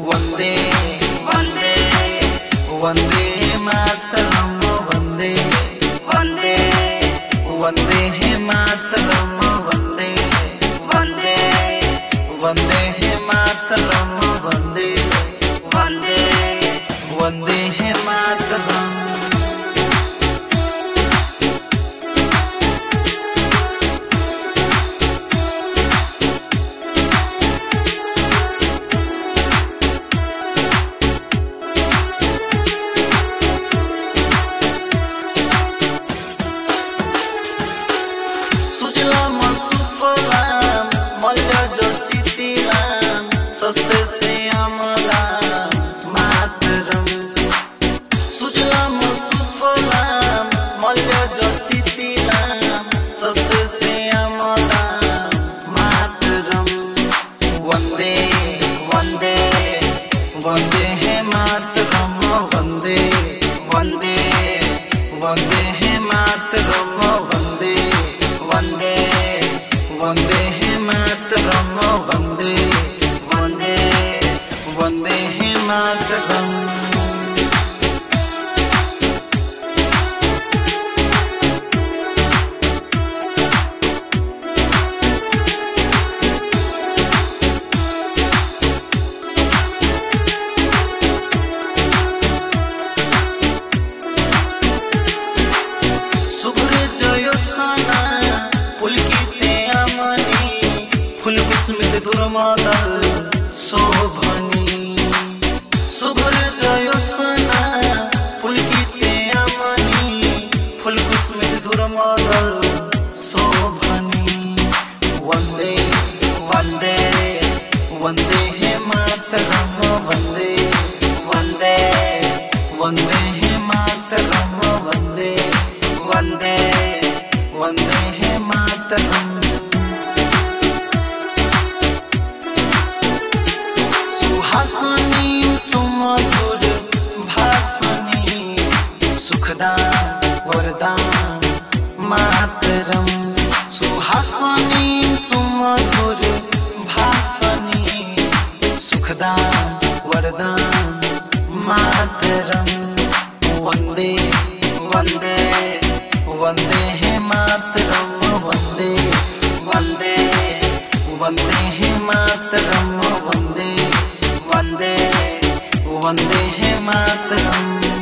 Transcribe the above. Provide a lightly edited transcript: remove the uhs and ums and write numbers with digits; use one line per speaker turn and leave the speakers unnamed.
वंदे वंदे वंदे मातरम वंदे वंदे वंदे मातरम वंदे वंदे वंदे मातरम वंदे वंदे वंदे मातरम। सस्य श्यामलां मातरम् सुजलां सुफलां मलयजशीतलां सस्य श्यामलां मातरम् वंदे वंदे वंदे मातरम् वंदे वंदे वंदे मातरम् वंदे वंदे वंदे मातरम् वंदे वंदे वंदे मातरम्। शुभ्र जयोत्सना पुलकिते अमनी फुलकुसुमित दुर्मदल शोभनी शुभ्र जयोत्सना पुलकिते अमनी फुलकुसुमित दुर्मदल शोभनी वंदे वंदे वंदे मातरम वंदे वंदे वंदे मातरम वंदे वंदे वंदे मातरम। सुहासनी सुमधुर भाषणी सुखदां वरदां मातरम् सुहासनी सुमधुर भाषणी सुखदां वरदां मातरम् वंदे वंदे वंदे मातरम् वंदे वंदे वंदे मातरम् वंदे वंदे वंदे मातरम्।